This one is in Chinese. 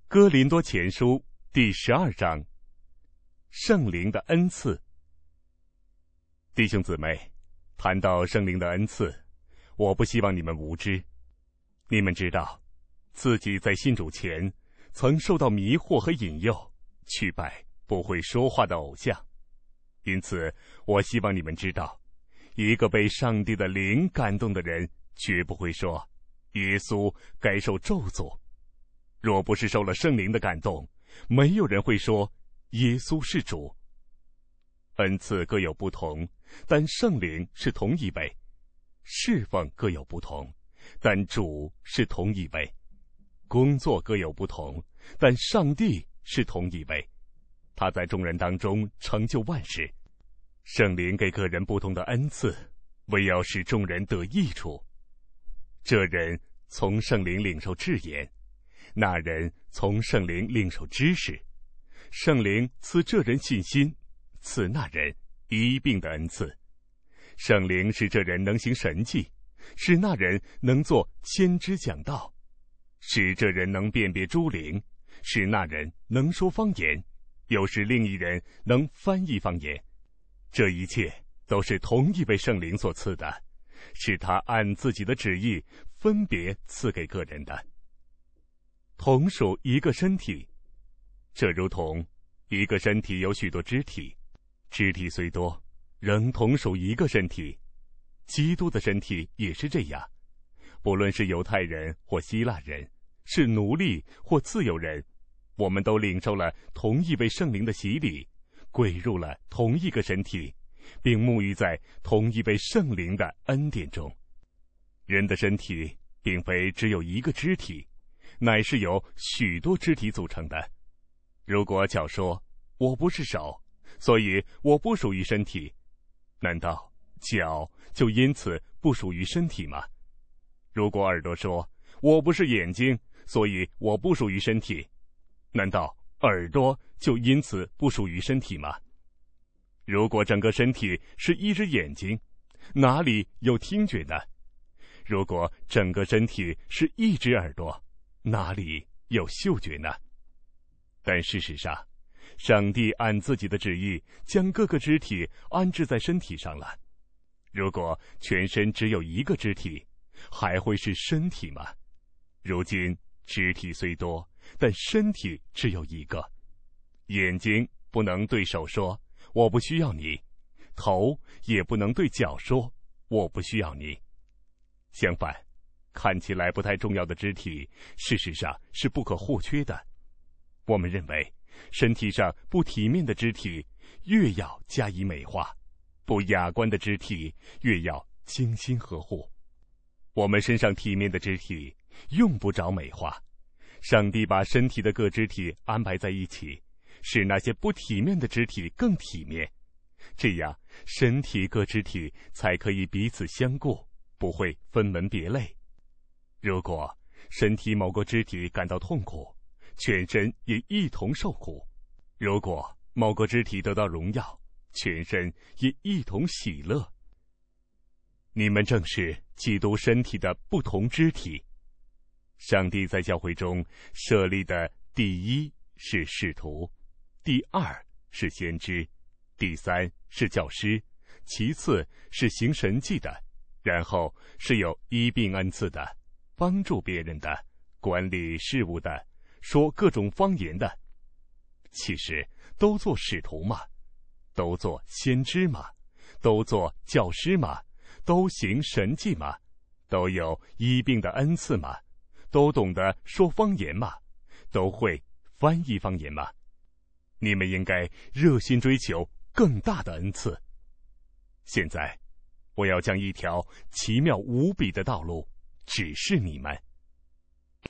哥林多前书第12章，圣灵的恩赐。弟兄姊妹，谈到圣灵的恩赐，我不希望你们无知。你们知道，自己在信主前，曾受到迷惑和引诱，去拜不会说话的偶像。因此，我希望你们知道，一个被上帝的灵感动的人，绝不会说耶稣该受咒诅。若不是受了圣灵的感动，没有人会说耶稣是主。恩赐各有不同，但圣灵是同一位；侍奉各有不同，但主是同一位；工作各有不同，但上帝是同一位。他在众人当中成就万事。圣灵给个人不同的恩赐，为要使众人得益处。这人从圣灵领受智言，那人从圣灵领受知识。圣灵赐这人信心，赐那人医病的恩赐。圣灵使这人能行神迹，使那人能做先知讲道，使这人能辨别诸灵，使那人能说方言，又使另一人能翻译方言。这一切都是同一位圣灵所赐的，是他按自己的旨意分别赐给个人的。同属一个身体，这如同一个身体有许多肢体，肢体虽多，仍同属一个身体。基督的身体也是这样，不论是犹太人或希腊人，是奴隶或自由人，我们都领受了同一位圣灵的洗礼，归入了同一个身体，并沐浴在同一位圣灵的恩典中。人的身体并非只有一个肢体，乃是由许多肢体组成的。如果脚说我不是手，所以我不属于身体，难道脚就因此不属于身体吗？如果耳朵说我不是眼睛，所以我不属于身体，难道耳朵就因此不属于身体吗？如果整个身体是一只眼睛，哪里有听觉呢？如果整个身体是一只耳朵，哪里有嗅觉呢？但事实上，上帝按自己的旨意将各个肢体安置在身体上了。如果全身只有一个肢体，还会是身体吗？如今肢体虽多，但身体只有一个。眼睛不能对手说我不需要你，头也不能对脚说我不需要你。相反，看起来不太重要的肢体，事实上是不可或缺的。我们认为，身体上不体面的肢体越要加以美化，不雅观的肢体越要精心呵护。我们身上体面的肢体用不着美化，上帝把身体的各肢体安排在一起，使那些不体面的肢体更体面，这样身体各肢体才可以彼此相顾，不会分门别类。如果身体某个肢体感到痛苦，全身也一同受苦；如果某个肢体得到荣耀，全身也一同喜乐。你们正是基督身体的不同肢体。上帝在教会中设立的第一是使徒，第二是先知，第三是教师，其次是行神迹的，然后是有医病恩赐的，帮助别人的，管理事务的，说各种方言的。其实都做使徒嘛，都做先知嘛，都做教师嘛，都行神迹嘛，都有医病的恩赐嘛，都懂得说方言嘛，都会翻译方言嘛。你们应该热心追求更大的恩赐。现在，我要将一条奇妙无比的道路指示你们。